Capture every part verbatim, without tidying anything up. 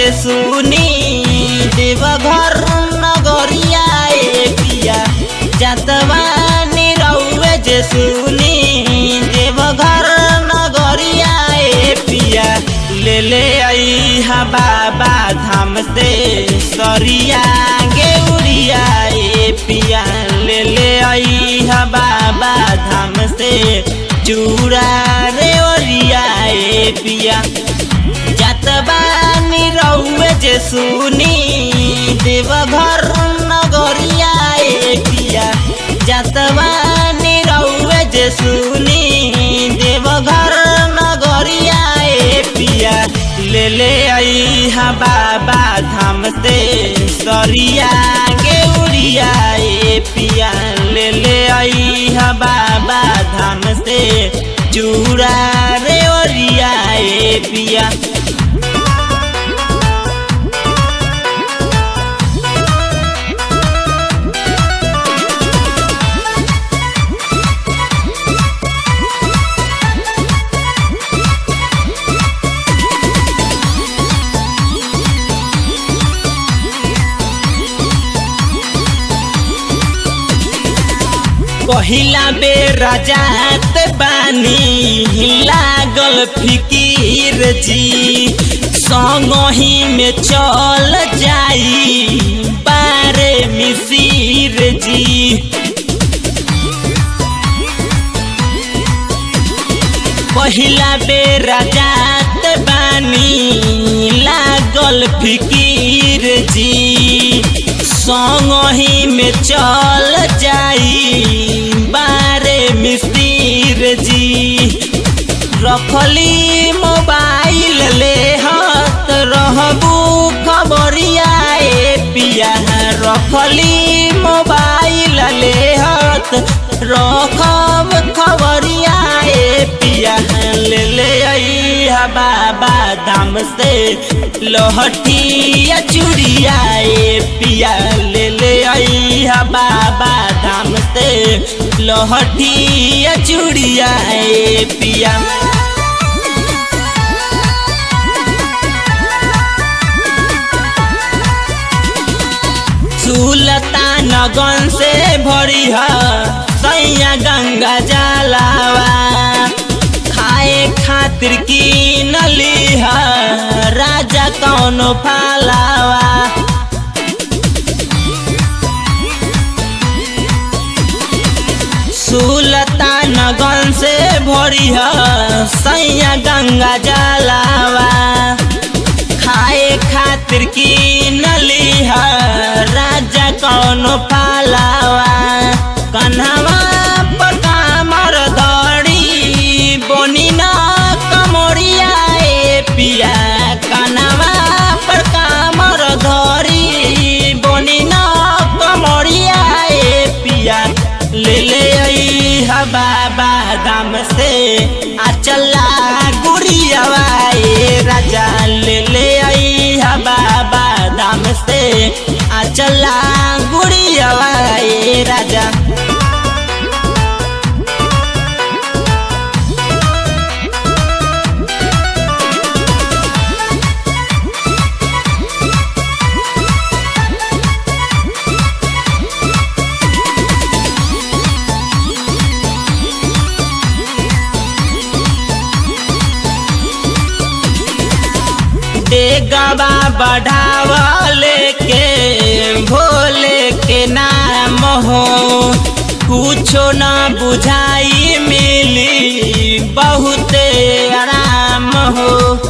जे सुनी देवघर नगरिया ए पिया जतवानी रउए जे सुनी देवघर नगरिया ए पिया ले ले आई हा बाबा धाम से सरिया गेउरिया ए पिया ले ले आई हा बाबा धाम से चूड़ा रे ओरिया ए पिया जतवानी रउए जे सुनी देवघर नगरिया ए पिया जतवानी रउए जे सुनी देवघर नगरिया ए पिया ले ले आई हा बाबा धाम से सरिया गेउरिया ए पिया ले ले आई हा बाबा धाम से चूड़ा रे ओरिया ए पिया पहिला बेर जात बानी लागल फिकीर जी संगही में चल जाई बारे मिसिर जी पहिला बेर जात बानी लागल फिकीर जी संगही में चल जाई बारे मिस्तिर जी रखली मोबाइल ले हाथ रहबू खबरिया ए पिया रखली मोबाइल ले हाथ रखब खबरिया ए पिया ले ले आई हा बाबा दाम से लोहटिया चूड़िया ए पिया ले ले आई हा बाबा दाम से लोहटिया चूड़िया ए पिया सुल्तानगंज से भरिया सैया गंगा जलावा खाए खातिर की नलिहा राजा कौनो फालावा सुल्तानगंज से भरिया सैया गंगा जलावा खाए खातिर की नलिहा राजा कौनो पालावा कन्हवा पर कामर दड़ी बोनी ना कमरिया ए पिया कन्हवा पर कामर धरी बोनी ना कमरिया ए पिया ले ले आई हा बाबा दाम से आ चला गुड़ियावा ए राजा ले ले आई हा बाबा दाम से आ चला गुड़ियावा ए राजा देगवा बढ़ावले के भोले के नाम हो कुछो न बुझाई मिली बहुते आराम हो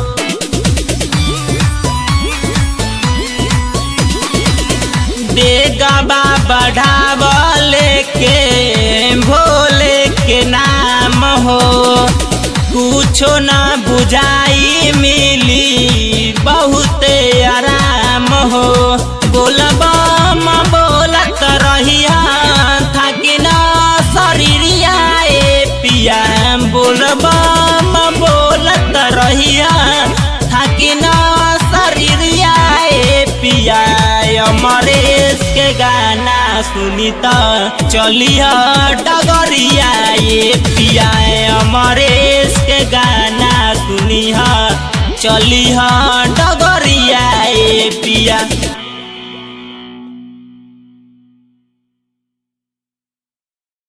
देगवा बढ़ावले के भोले के नाम हो कुछो न बुझाई मिली बहुते आराम हो बोलबम बोलत रहिया थाकी ना शरीरिया ए पिया बोलबम बोलत रहिया थाकी ना शरीरिया ए पिया अमरेश के गाना सुनी तो चलिया डगरिया ए पिया अमरेश के गाना सुनिया चलिया डगर